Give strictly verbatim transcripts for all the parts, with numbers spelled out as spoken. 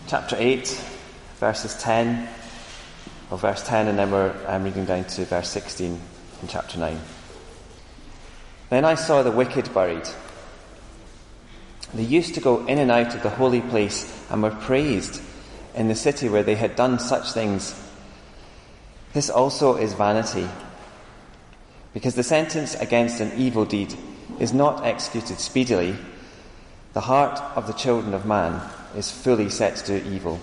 chapter eight, verses ten, or verse ten, and then we're um, reading down to verse sixteen in chapter nine. Then I saw the wicked buried. They used to go in and out of the holy place and were praised in the city where they had done such things. This also is vanity, because the sentence against an evil deed is not executed speedily. The heart of the children of man is fully set to do evil.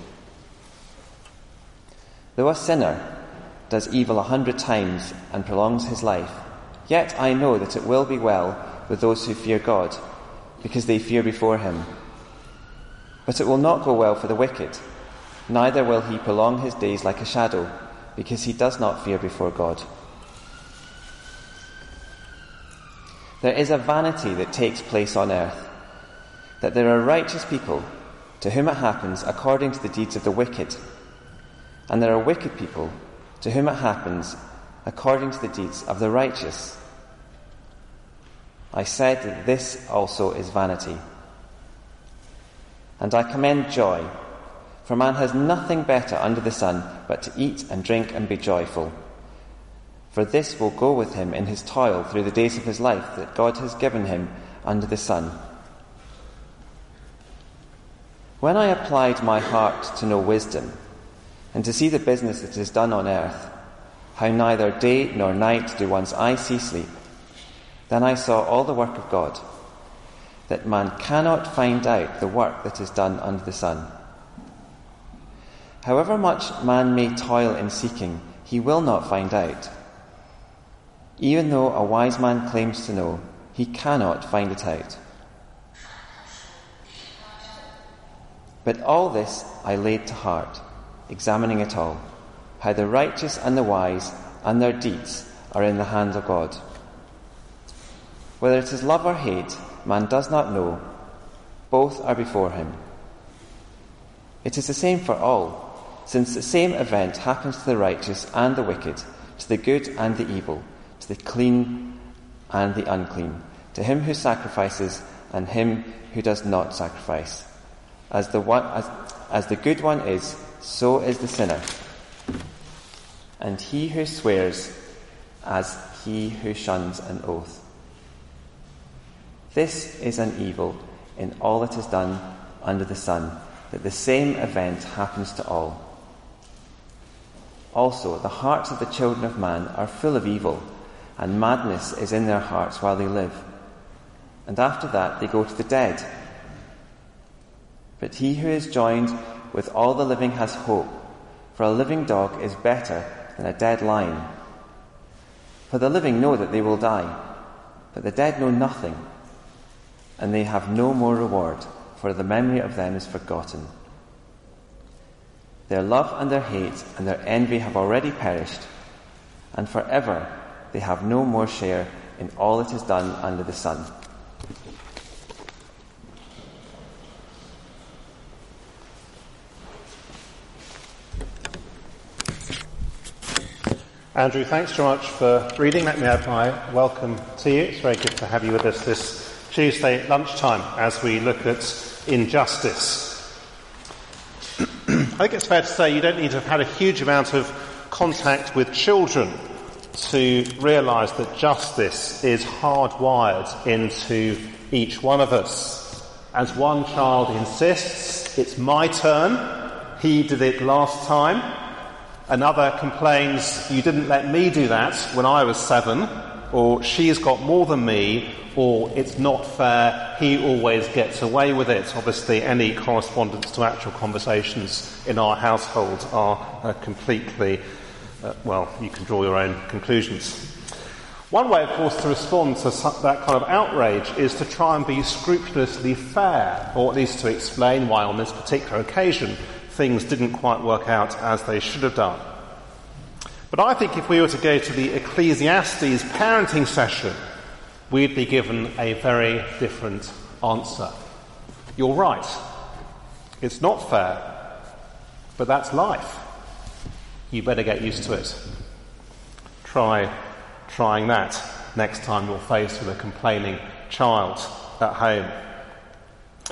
Though a sinner does evil a hundred times and prolongs his life, yet I know that it will be well with those who fear God, because they fear before him. But it will not go well for the wicked, neither will he prolong his days like a shadow, because he does not fear before God. There is a vanity that takes place on earth, that there are righteous people to whom it happens according to the deeds of the wicked, and there are wicked people to whom it happens according to the deeds of the righteous. I said that this also is vanity. And I commend joy, for man has nothing better under the sun but to eat and drink and be joyful. For this will go with him in his toil through the days of his life that God has given him under the sun. When I applied my heart to know wisdom, and to see the business that is done on earth, how neither day nor night do one's eyes see sleep, then I saw all the work of God, that man cannot find out the work that is done under the sun. However much man may toil in seeking, he will not find out. Even though a wise man claims to know, he cannot find it out. But all this I laid to heart, examining it all, how the righteous and the wise and their deeds are in the hand of God. Whether it is love or hate, man does not know. Both are before him. It is the same for all, since the same event happens to the righteous and the wicked, to the good and the evil, to the clean and the unclean, to him who sacrifices and him who does not sacrifice. As the one, as, as the good one is, so is the sinner, and he who swears as he who shuns an oath. This is an evil in all that is done under the sun, that the same event happens to all. Also, the hearts of the children of man are full of evil, and madness is in their hearts while they live. And after that they go to the dead. But he who is joined with all the living has hope, for a living dog is better than a dead lion. For the living know that they will die, but the dead know nothing, and they have no more reward, for the memory of them is forgotten. Their love and their hate and their envy have already perished, and forever they have no more share in all that is done under the sun. Andrew, thanks very much for reading. Let me add my welcome to you. It's very good to have you with us this Tuesday lunchtime as we look at injustice. I think it's fair to say you don't need to have had a huge amount of contact with children to realise that justice is hardwired into each one of us. As one child insists, it's my turn, he did it last time. Another complains, you didn't let me do that when I was seven, or she's got more than me, or it's not fair, he always gets away with it. Obviously, any correspondence to actual conversations in our household are uh, completely, uh, well, you can draw your own conclusions. One way, of course, to respond to that kind of outrage is to try and be scrupulously fair, or at least to explain why on this particular occasion things didn't quite work out as they should have done. But I think if we were to go to the Ecclesiastes parenting session, we'd be given a very different answer. You're right. It's not fair, but that's life. You better get used to it. Try trying that next time you're faced with a complaining child at home.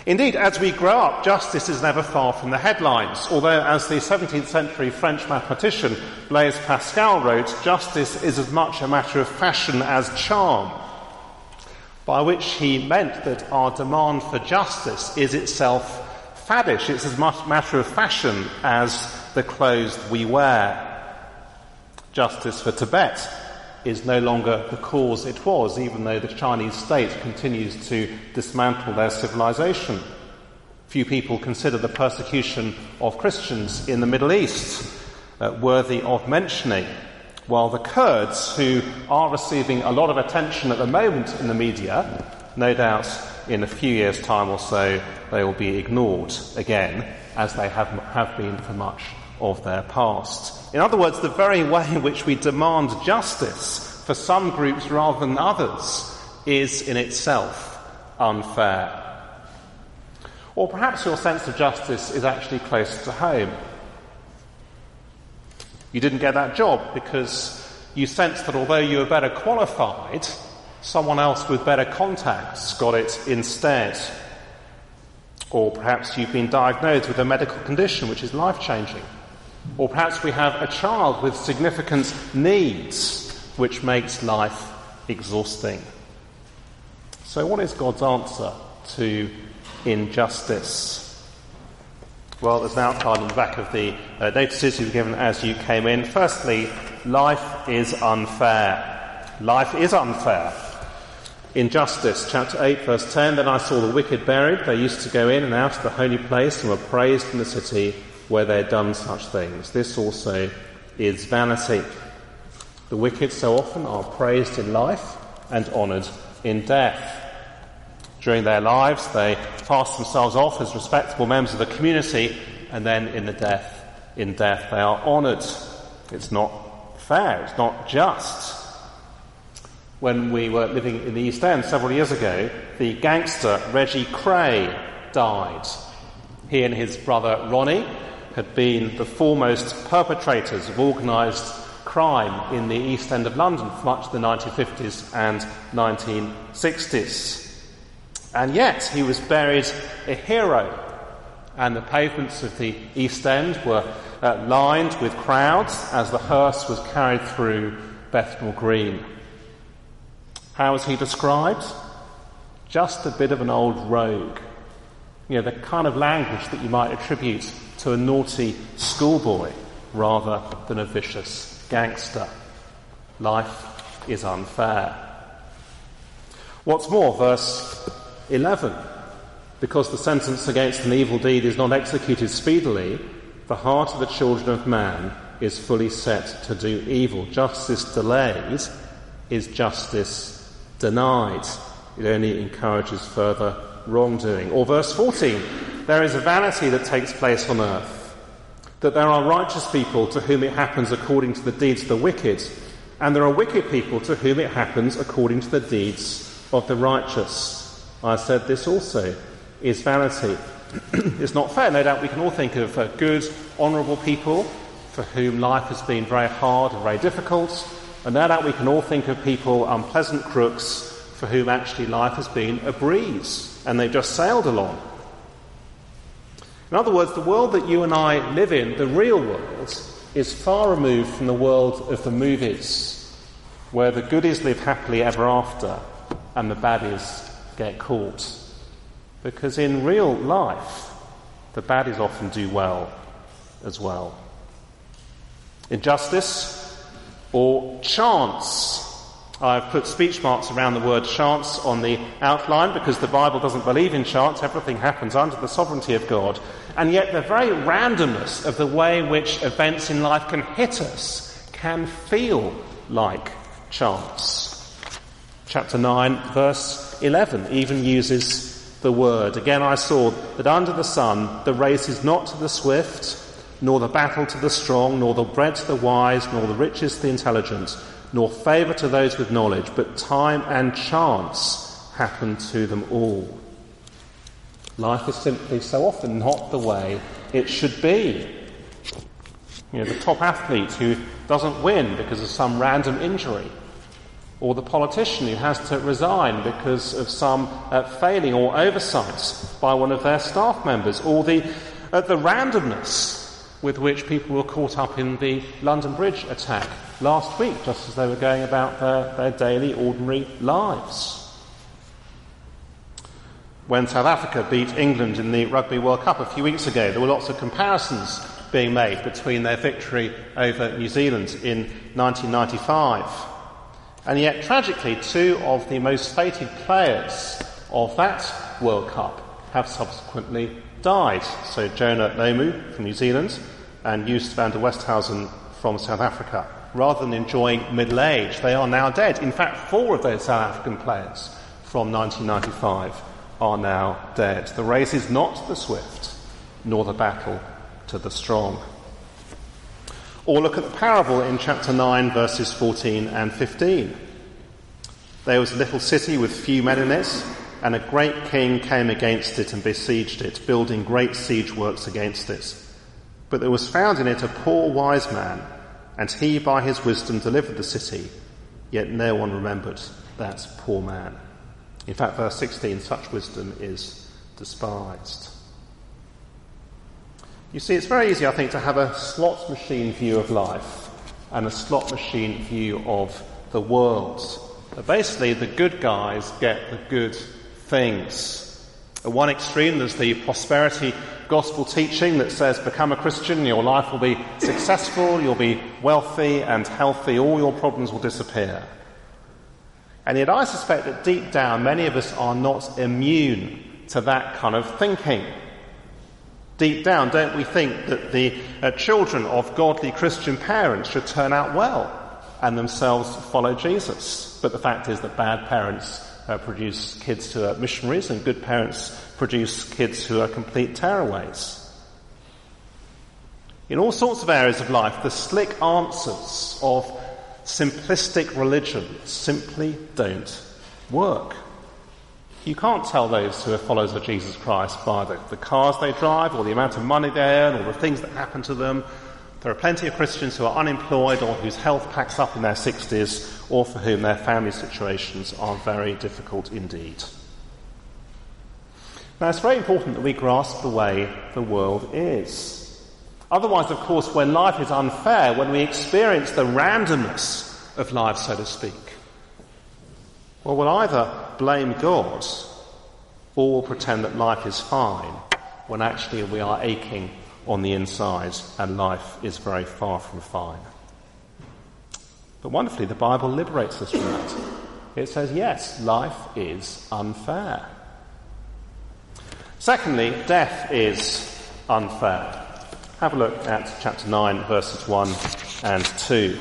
Indeed, as we grow up, justice is never far from the headlines, although, as the seventeenth century French mathematician Blaise Pascal wrote, justice is as much a matter of fashion as charm, by which he meant that our demand for justice is itself faddish. It's as much a matter of fashion as the clothes we wear. Justice for Tibet is no longer the cause it was, even though the Chinese state continues to dismantle their civilization. Few people consider the persecution of Christians in the Middle East uh, worthy of mentioning, while the Kurds, who are receiving a lot of attention at the moment in the media, no doubt in a few years' time or so they will be ignored again, as they have, have been for much of their past. In other words, the very way in which we demand justice for some groups rather than others is in itself unfair. Or perhaps your sense of justice is actually close to home. You didn't get that job because you sensed that although you were better qualified, someone else with better contacts got it instead. Or perhaps you've been diagnosed with a medical condition which is life-changing. Or perhaps we have a child with significant needs which makes life exhausting. So what is God's answer to injustice? Well, there's an outline on the back of the uh, notices you've given as you came in. Firstly, life is unfair. Life is unfair. Injustice, chapter eight, verse ten, then I saw the wicked buried. They used to go in and out of the holy place and were praised in the city where they had done such things. This also is vanity. The wicked so often are praised in life and honoured in death. During their lives, they pass themselves off as respectable members of the community, and then in the death, in death, they are honoured. It's not fair. It's not just. When we were living in the East End several years ago, the gangster Reggie Kray died. He and his brother Ronnie had been the foremost perpetrators of organised crime in the East End of London for much of the nineteen fifties and nineteen sixties. And yet he was buried a hero, and the pavements of the East End were uh, lined with crowds as the hearse was carried through Bethnal Green. How was he described? Just a bit of an old rogue. You know, the kind of language that you might attribute to a naughty schoolboy rather than a vicious gangster. Life is unfair. What's more, verse eleven, because the sentence against an evil deed is not executed speedily, the heart of the children of man is fully set to do evil. Justice delayed is justice denied. It only encourages further wrongdoing. Or verse fourteen, there is a vanity that takes place on earth, that there are righteous people to whom it happens according to the deeds of the wicked, and there are wicked people to whom it happens according to the deeds of the righteous. I said this also is vanity. It's not fair. No doubt we can all think of uh, good, honourable people for whom life has been very hard and very difficult, and no doubt we can all think of people, unpleasant crooks, for whom actually life has been a breeze and they've just sailed along. In other words, the world that you and I live in, the real world, is far removed from the world of the movies, where the goodies live happily ever after and the baddies get caught. Because in real life, the baddies often do well as well. Injustice or chance. I've put speech marks around the word chance on the outline because the Bible doesn't believe in chance. Everything happens under the sovereignty of God. And yet the very randomness of the way in which events in life can hit us can feel like chance. Chapter nine, verse eleven, even uses the word. Again I saw that under the sun the race is not to the swift, nor the battle to the strong, nor the bread to the wise, nor the riches to the intelligent, nor favour to those with knowledge, but time and chance happen to them all. Life is simply so often not the way it should be. You know, the top athlete who doesn't win because of some random injury, or the politician who has to resign because of some uh, failing or oversight by one of their staff members, or the, uh, the randomness with which people were caught up in the London Bridge attack last week, just as they were going about their, their daily, ordinary lives. When South Africa beat England in the Rugby World Cup a few weeks ago, there were lots of comparisons being made between their victory over New Zealand in nineteen ninety-five. And yet, tragically, two of the most feted players of that World Cup have subsequently died. So Jonah Lomu from New Zealand and Joost van der Westhuizen from South Africa. Rather than enjoying middle age, they are now dead. In fact, four of those South African players from nineteen ninety-five are now dead. The race is not to the swift, nor the battle to the strong. Or look at the parable in chapter nine, verses fourteen and fifteen. There was a little city with few men in it, and a great king came against it and besieged it, building great siege works against it. But there was found in it a poor wise man, and he by his wisdom delivered the city, yet no one remembered that poor man. In fact, verse sixteen, such wisdom is despised. You see, it's very easy, I think, to have a slot machine view of life and a slot machine view of the world. But basically, the good guys get the good things. At one extreme, there's the prosperity gospel teaching that says, become a Christian, your life will be successful, you'll be wealthy and healthy, all your problems will disappear. And yet I suspect that deep down, many of us are not immune to that kind of thinking. Deep down, don't we think that the uh, children of godly Christian parents should turn out well and themselves follow Jesus? But the fact is that bad parents uh, produce kids who are missionaries and good parents produce kids who are complete tearaways. In all sorts of areas of life, the slick answers of simplistic religion simply don't work. You can't tell those who are followers of Jesus Christ by the, the cars they drive or the amount of money they earn or the things that happen to them. There are plenty of Christians who are unemployed or whose health packs up in their sixties or for whom their family situations are very difficult indeed. Now, it's very important that we grasp the way the world is. Otherwise, of course, when life is unfair, when we experience the randomness of life, so to speak, well, we'll either blame God or we'll pretend that life is fine when actually we are aching on the inside and life is very far from fine. But wonderfully, the Bible liberates us from that. It says, yes, life is unfair. Secondly, death is unfair. Have a look at chapter nine, verses one and two.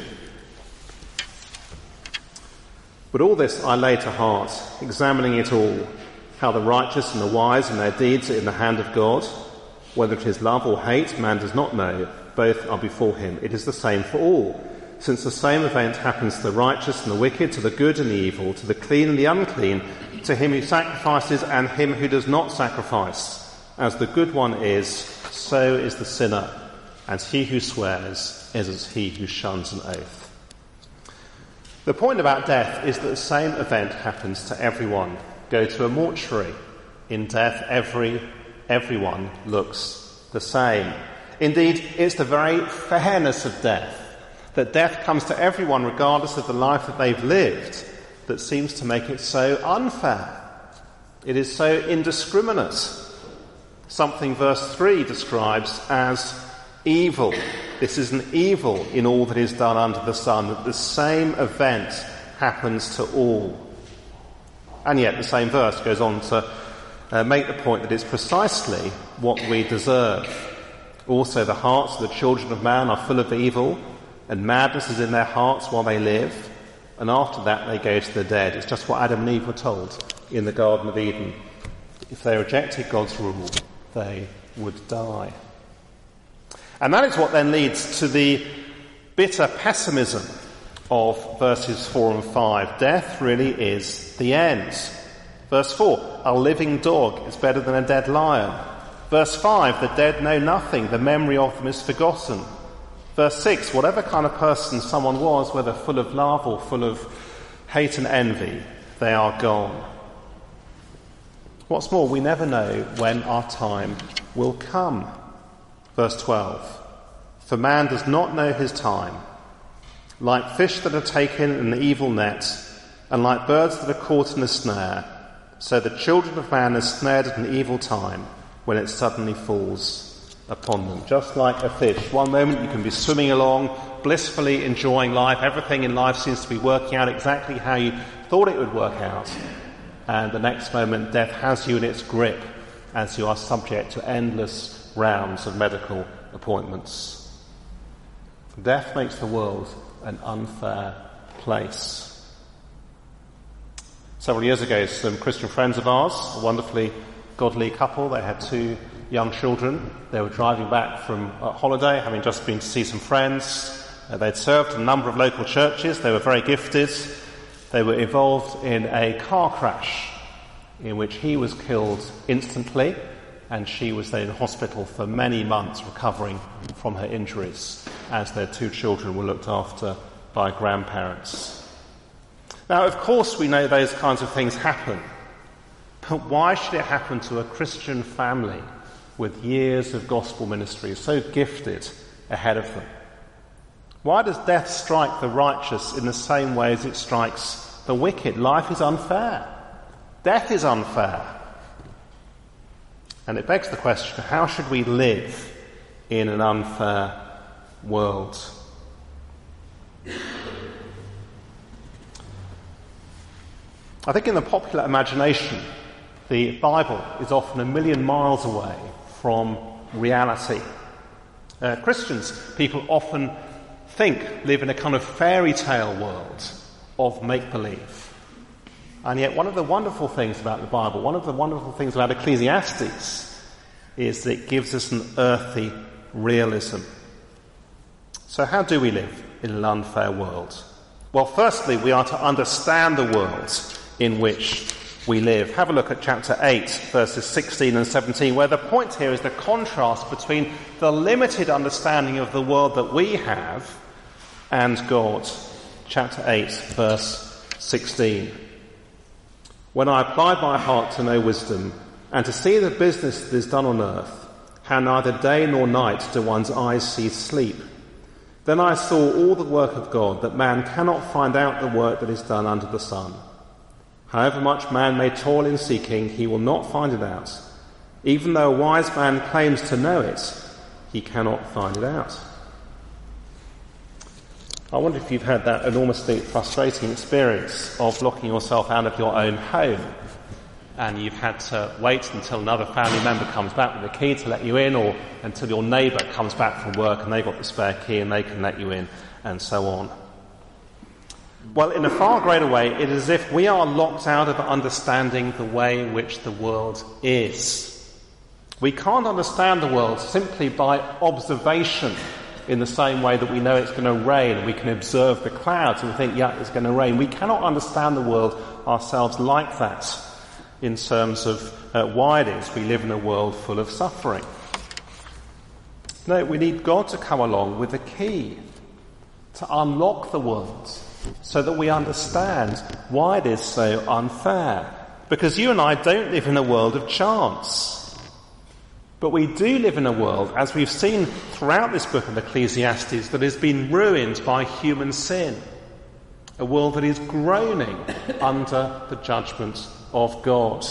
But all this I lay to heart, examining it all, how the righteous and the wise and their deeds are in the hand of God. Whether it is love or hate, man does not know. Both are before him. It is the same for all. Since the same event happens to the righteous and the wicked, to the good and the evil, to the clean and the unclean, to him who sacrifices and him who does not sacrifice. As the good one is, so is the sinner, and he who swears is as he who shuns an oath. The point about death is that the same event happens to everyone. Go to a mortuary. In death, every everyone looks the same. Indeed, it's the very fairness of death, that death comes to everyone regardless of the life that they've lived, that seems to make it so unfair. It is so indiscriminate. Something verse three describes as evil. This is an evil in all that is done under the sun, that the same event happens to all. And yet the same verse goes on to uh, make the point that it's precisely what we deserve. Also, the hearts of the children of man are full of evil, and madness is in their hearts while they live, and after that they go to the dead. It's just what Adam and Eve were told in the Garden of Eden. If they rejected God's rule, they would die. And that is what then leads to the bitter pessimism of verses four and five. Death really is the end. Verse four, a living dog is better than a dead lion. Verse five, the dead know nothing, the memory of them is forgotten. Verse six, whatever kind of person someone was, whether full of love or full of hate and envy, they are gone. What's more, we never know when our time will come. Verse twelve. For man does not know his time. Like fish that are taken in an evil net, and like birds that are caught in a snare, so the children of man are snared at an evil time when it suddenly falls upon them. Just like a fish. One moment you can be swimming along, blissfully enjoying life. Everything in life seems to be working out exactly how you thought it would work out. And the next moment death has you in its grip as you are subject to endless rounds of medical appointments. Death makes the world an unfair place. Several years ago, some Christian friends of ours, a wonderfully godly couple, they had two young children. They were driving back from a holiday, having just been to see some friends. Uh, they'd served in a number of local churches. They were very gifted. They were involved in a car crash in which he was killed instantly, and she was then in hospital for many months recovering from her injuries as their two children were looked after by grandparents. Now, of course, we know those kinds of things happen, but why should it happen to a Christian family with years of gospel ministry, so gifted ahead of them? Why does death strike the righteous in the same way as it strikes the wicked? Life is unfair. Death is unfair. And it begs the question, how should we live in an unfair world? I think in the popular imagination, the Bible is often a million miles away from reality. Uh, Christians, people often think, live in a kind of fairy tale world of make-believe. And yet one of the wonderful things about the Bible, one of the wonderful things about Ecclesiastes, is that it gives us an earthy realism. So how do we live in an unfair world? Well, firstly, we are to understand the world in which we live. Have a look at chapter eight, verses sixteen and seventeen, where the point here is the contrast between the limited understanding of the world that we have and God. Chapter eight, verse sixteen. When I applied my heart to know wisdom, and to see the business that is done on earth, how neither day nor night do one's eyes see sleep, then I saw all the work of God, that man cannot find out the work that is done under the sun. However much man may toil in seeking, he will not find it out. Even though a wise man claims to know it, he cannot find it out. I wonder if you've had that enormously frustrating experience of locking yourself out of your own home, and you've had to wait until another family member comes back with a key to let you in, or until your neighbour comes back from work and they've got the spare key and they can let you in, and so on. Well, in a far greater way, it is as if we are locked out of understanding the way in which the world is. We can't understand the world simply by observation, in the same way that we know it's going to rain and we can observe the clouds and we think, yeah, it's going to rain. We cannot understand the world ourselves like that in terms of uh, why it is we live in a world full of suffering. No, we need God to come along with the key to unlock the world so that we understand why it is so unfair. Because you and I don't live in a world of chance. But we do live in a world, as we've seen throughout this book of Ecclesiastes, that has been ruined by human sin. A world that is groaning under the judgment of God.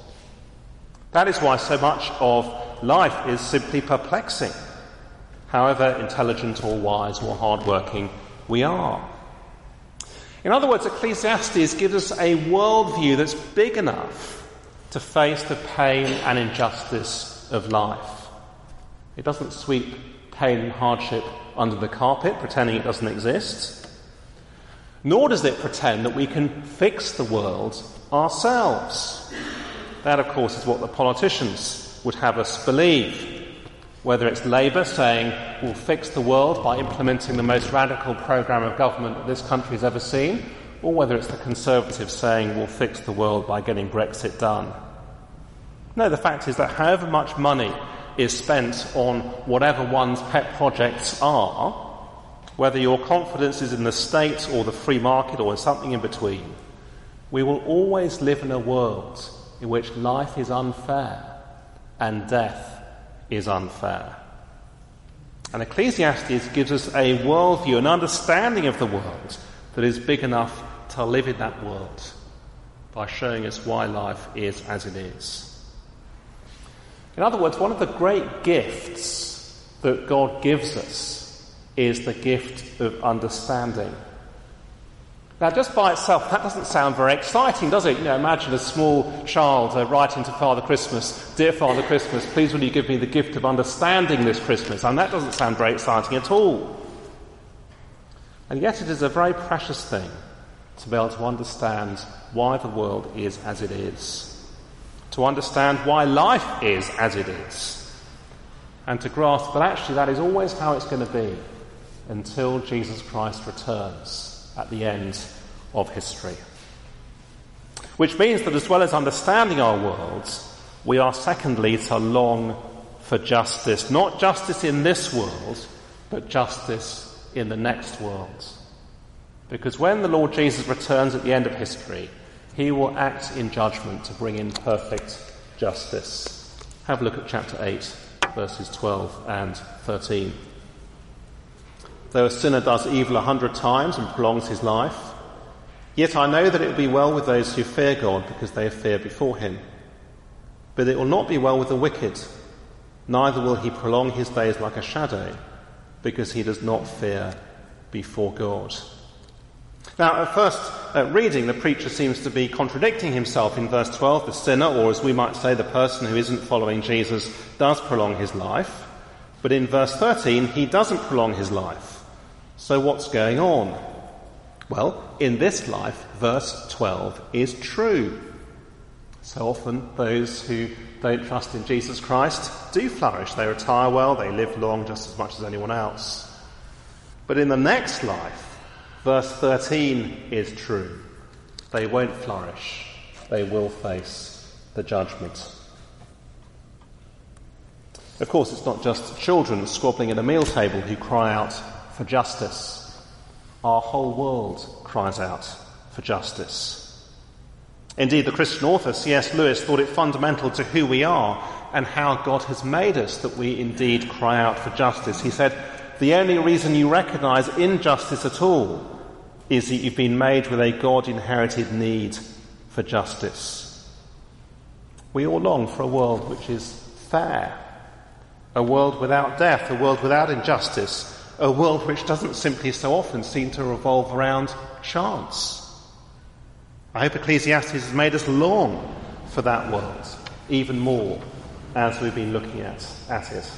That is why so much of life is simply perplexing, however intelligent or wise or hardworking we are. In other words, Ecclesiastes gives us a worldview that's big enough to face the pain and injustice of life. It doesn't sweep pain and hardship under the carpet, pretending it doesn't exist. Nor does it pretend that we can fix the world ourselves. That, of course, is what the politicians would have us believe. Whether it's Labour saying we'll fix the world by implementing the most radical programme of government that this country's ever seen, or whether it's the Conservatives saying we'll fix the world by getting Brexit done. No, the fact is that however much money is spent on whatever one's pet projects are, whether your confidence is in the state or the free market or something in between, we will always live in a world in which life is unfair and death is unfair. And Ecclesiastes gives us a worldview, an understanding of the world that is big enough to live in that world by showing us why life is as it is. In other words, one of the great gifts that God gives us is the gift of understanding. Now, just by itself, that doesn't sound very exciting, does it? You know, imagine a small child uh, writing to Father Christmas, "Dear Father Christmas, please will you give me the gift of understanding this Christmas?" And that doesn't sound very exciting at all. And yet it is a very precious thing to be able to understand why the world is as it is, to understand why life is as it is, and to grasp that actually that is always how it's going to be until Jesus Christ returns at the end of history. Which means that as well as understanding our world, we are secondly to long for justice. Not justice in this world, but justice in the next world. Because when the Lord Jesus returns at the end of history, he will act in judgment to bring in perfect justice. Have a look at chapter eight, verses twelve and thirteen. Though a sinner does evil a hundred times and prolongs his life, yet I know that it will be well with those who fear God, because they fear before him. But it will not be well with the wicked, neither will he prolong his days like a shadow, because he does not fear before God. Now, at first uh, reading, the preacher seems to be contradicting himself. In verse twelve, the sinner, or as we might say, the person who isn't following Jesus, does prolong his life. But in verse thirteen, he doesn't prolong his life. So what's going on? Well, in this life, verse twelve is true. So often those who don't trust in Jesus Christ do flourish. They retire well, they live long just as much as anyone else. But in the next life, verse thirteen is true. They won't flourish. They will face the judgment. Of course, it's not just children squabbling at a meal table who cry out for justice. Our whole world cries out for justice. Indeed, the Christian author C S Lewis thought it fundamental to who we are and how God has made us that we indeed cry out for justice. He said, the only reason you recognise injustice at all is that you've been made with a God-inherited need for justice. We all long for a world which is fair, a world without death, a world without injustice, a world which doesn't simply so often seem to revolve around chance. I hope Ecclesiastes has made us long for that world, even more as we've been looking at, at it.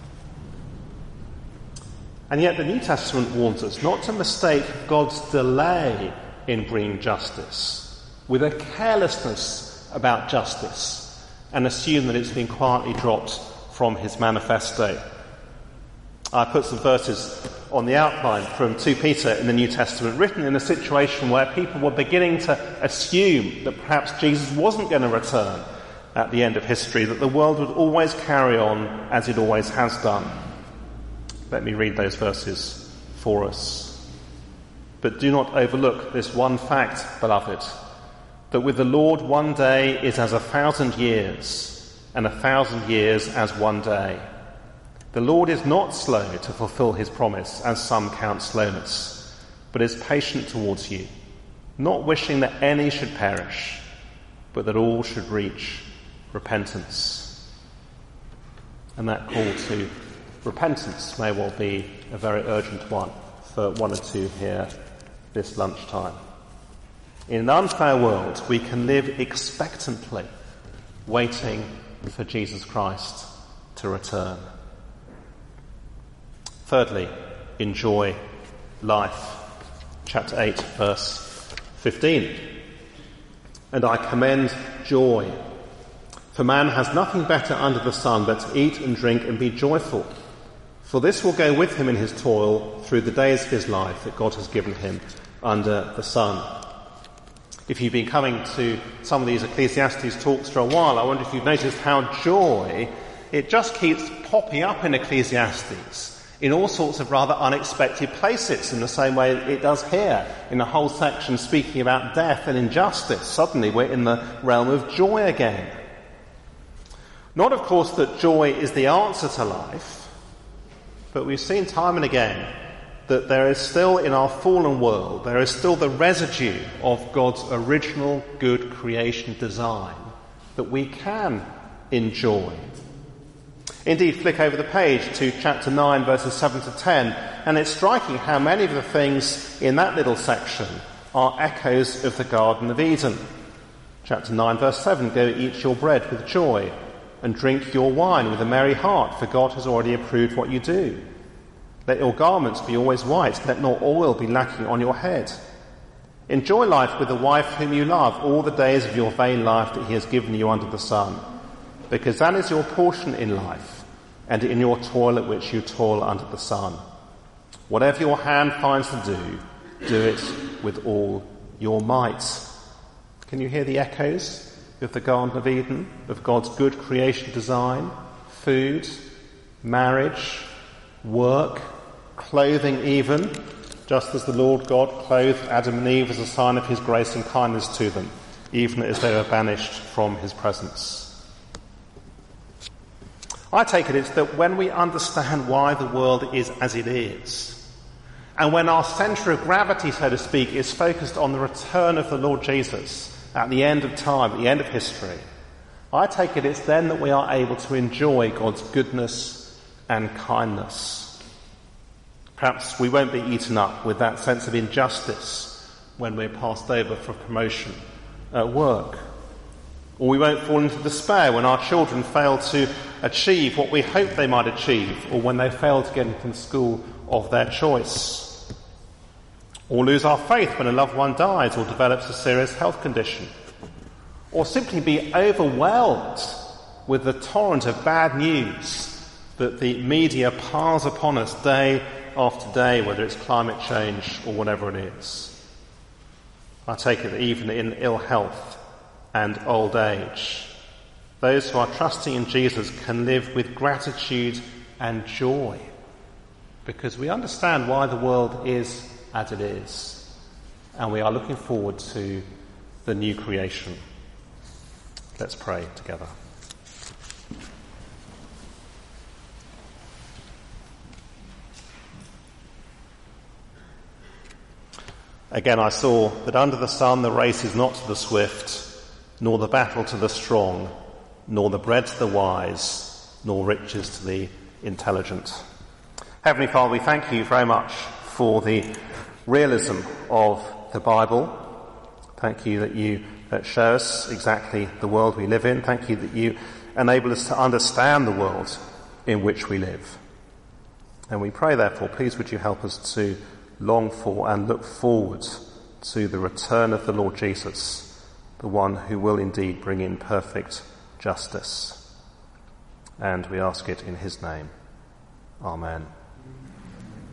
And yet the New Testament warns us not to mistake God's delay in bringing justice with a carelessness about justice and assume that it's been quietly dropped from his manifesto. I put some verses on the outline from Second Peter in the New Testament, written in a situation where people were beginning to assume that perhaps Jesus wasn't going to return at the end of history, that the world would always carry on as it always has done. Let me read those verses for us. But do not overlook this one fact, beloved, that with the Lord one day is as a thousand years, and a thousand years as one day. The Lord is not slow to fulfill his promise, as some count slowness, but is patient towards you, not wishing that any should perish, but that all should reach repentance. And that call to repentance may well be a very urgent one for one or two here this lunchtime. In an unfair world, we can live expectantly, waiting for Jesus Christ to return. Thirdly, enjoy life. Chapter eight, verse fifteen. And I commend joy, for man has nothing better under the sun but to eat and drink and be joyful. For this will go with him in his toil through the days of his life that God has given him under the sun. If you've been coming to some of these Ecclesiastes talks for a while, I wonder if you've noticed how joy, it just keeps popping up in Ecclesiastes in all sorts of rather unexpected places, in the same way it does here, in a whole section speaking about death and injustice. Suddenly we're in the realm of joy again. Not, of course, that joy is the answer to life, but we've seen time and again that there is still in our fallen world, there is still the residue of God's original good creation design that we can enjoy. Indeed, flick over the page to chapter nine, verses seven to ten, and it's striking how many of the things in that little section are echoes of the Garden of Eden. Chapter nine, verse seven, go eat your bread with joy and drink your wine with a merry heart, for God has already approved what you do. Let your garments be always white, let not oil be lacking on your head. Enjoy life with the wife whom you love all the days of your vain life that he has given you under the sun, because that is your portion in life, and in your toil at which you toil under the sun. Whatever your hand finds to do, do it with all your might. Can you hear the echoes of the Garden of Eden, of God's good creation design? Food, marriage, work, clothing even, just as the Lord God clothed Adam and Eve as a sign of his grace and kindness to them, even as they were banished from his presence. I take it it's that when we understand why the world is as it is, and when our centre of gravity, so to speak, is focused on the return of the Lord Jesus at the end of time, at the end of history, I take it it's then that we are able to enjoy God's goodness and kindness. Perhaps we won't be eaten up with that sense of injustice when we're passed over for promotion at work. Or we won't fall into despair when our children fail to achieve what we hope they might achieve, or when they fail to get into the school of their choice. Or lose our faith when a loved one dies or develops a serious health condition. Or simply be overwhelmed with the torrent of bad news that the media piles upon us day after day, whether it's climate change or whatever it is. I take it that even in ill health and old age, those who are trusting in Jesus can live with gratitude and joy, because we understand why the world is as it is, and we are looking forward to the new creation. Let's pray together. Again, I saw that under the sun the race is not to the swift, nor the battle to the strong, nor the bread to the wise, nor riches to the intelligent. Heavenly Father, we thank you very much for the realism of the Bible. Thank you that you uh, show us exactly the world we live in. Thank you that you enable us to understand the world in which we live. And we pray, therefore, please would you help us to long for and look forward to the return of the Lord Jesus, the one who will indeed bring in perfect justice. And we ask it in his name. Amen.